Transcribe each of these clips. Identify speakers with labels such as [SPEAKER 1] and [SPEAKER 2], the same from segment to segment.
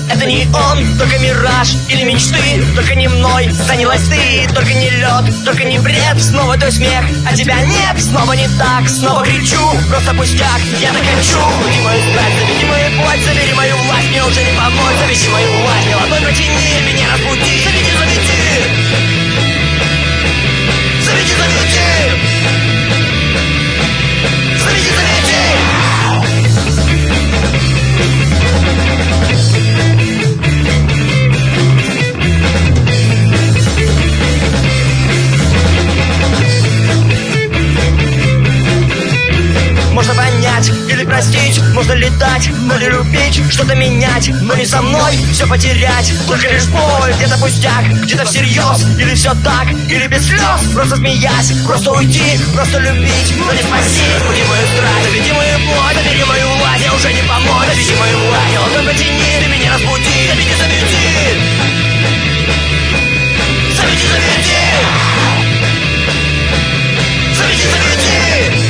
[SPEAKER 1] это не он, только мираж или мечты. Только не мной занялась ты, только не лед, только не бред. Снова твой смех, а тебя нет. Снова не так, снова кричу, просто пустяк, я так хочу. Забери мою страсть, забери мою боль, забери мою власть, мне уже не помочь. Заведи мою власть, мне ладонь протяни, меня разбуди. Заведи, заведи, заведи, заведи, заведи, заведи. Можно понять или простить, можно летать, но не любить, что-то менять, но не со мной все потерять. Только лишь боль, где-то пустяк, где-то всерьез, или все так, или без слез. Просто смеясь, просто уйти, просто любить, но не спасти. Забери мою страсть, заведи мою боль, забери мою власть, я уже не помочь. Заведи мою власть, я ладонь протяни, ты меня разбуди. Заведи, заведи, заведи, заведи, заведи, заведи.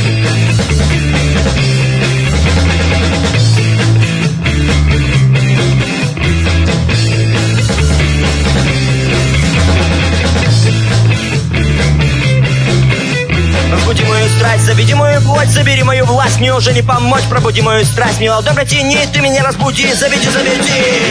[SPEAKER 1] Разбуди мою страсть, заведи мою плоть, забери мою власть, мне уже не помочь. Пробуди мою страсть, мне ладонь протяни, ты меня разбуди. Заведи, заведи,